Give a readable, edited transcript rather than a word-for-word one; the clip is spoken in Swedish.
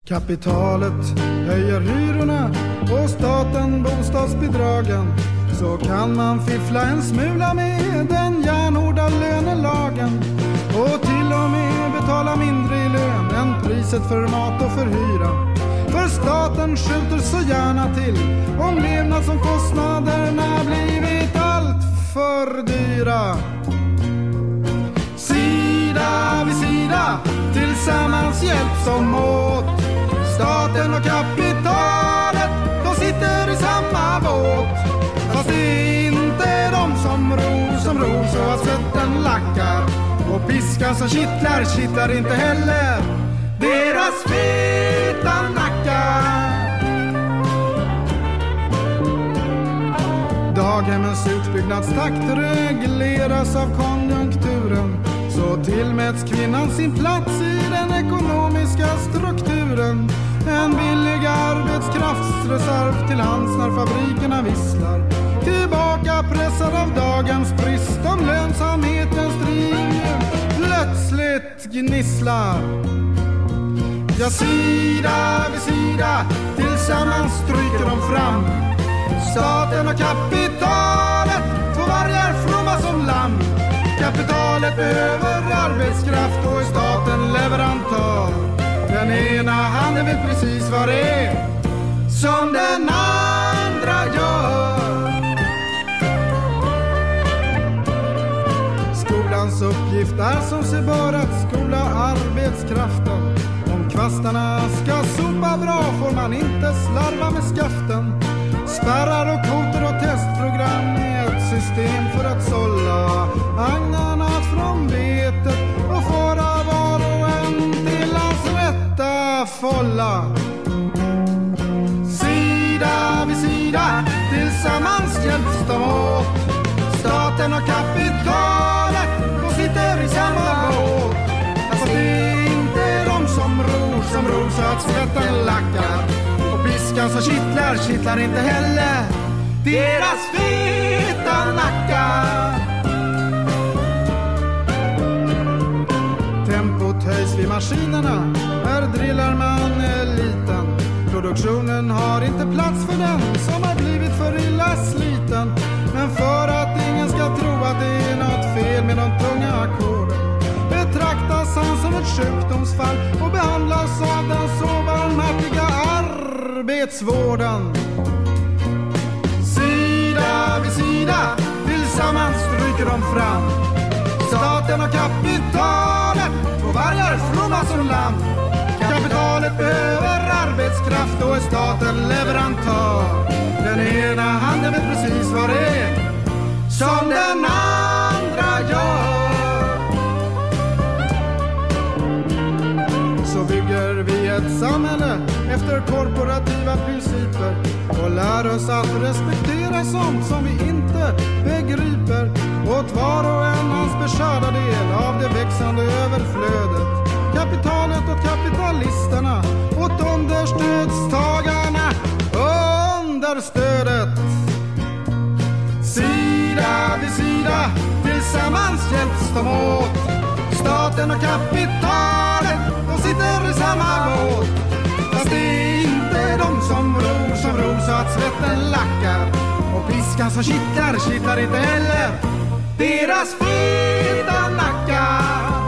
Kapitalet höjer hyrorna och staten bostadsbidragen. Så kan man fiffla en smula med den järnhårda lönelagen. Och till och med betala mindre i lön än priset för mat och för hyra. För staten skjuter så gärna till om levnadsomkostnaderna blivit allt för dyra. Sida vid sida, tillsammans hjälps de åt. Staten och kapitalet, de sitter i samma båt. Fast det är inte de som ror så att svetten lackar. Och piskan som kittlar inte heller deras feta nackar. Daghemmens utbyggnadstakt regleras av konjunkturen. Så tillmäts kvinnan sin plats i den ekonomiska strukturen. En billig arbetskraftsreserv till hands när fabrikerna visslar. Tillbaka pressad av dagens brist om lönsamhetens driv plötsligt gnisslar. Ja, sida vid sida, tillsammans stryker de fram. Staten och kapitalet, två vargar fromma som lamm. Kapitalet behöver arbetskraft och är staten leverantör. Den ena handen vet precis vad det är som den andra gör. Skolans uppgift är som sig bör att skola arbetskraften. Om kvastarna ska sopa bra får man inte slarva med skaften. Spärrar och kvoter och testprogram är ett system för att sålla agnarna från vetet och föra var och en till hans rätta folla. Sida vid sida, tillsammans hjälps de åt. Staten och kapitalet, de sitter i samma båt. Fast det är inte de som ror så att svetten lackar. Och piskan som kittlar inte heller deras feta nackar. Tempot höjs vid maskinerna, här drillar man eliten. Produktionen har inte plats för den som har blivit för illa sliten. Men för att ingen ska tro att det är något fel med de tunga ackorden betraktas han som ett sjukdomsfall och behandlas av den så barmhärtiga arbetsvården. Sida vid sida, tillsammans stryker de fram. Staten och kapitalet, två vargar fromma som lamm. Kapitalet behöver arbetskraft och är staten leverantör. Den ena handen vet precis vad det är som den andra gör. Så bygger vi ett samhälle efter korporativa principer och lär oss att respektera sånt som vi inte begriper. Åt var och en hans beskärda del av det växande överflödet. Kapitalet åt kapitalisterna, åt understödstagarna, understödet. Sida vid sida, tillsammans hjälps de åt. Staten och kapitalet, de sitter i samma båt. Fast det är inte de som ror så att svetten lackar. Och piskan som kittlar inte heller deras feta nackar.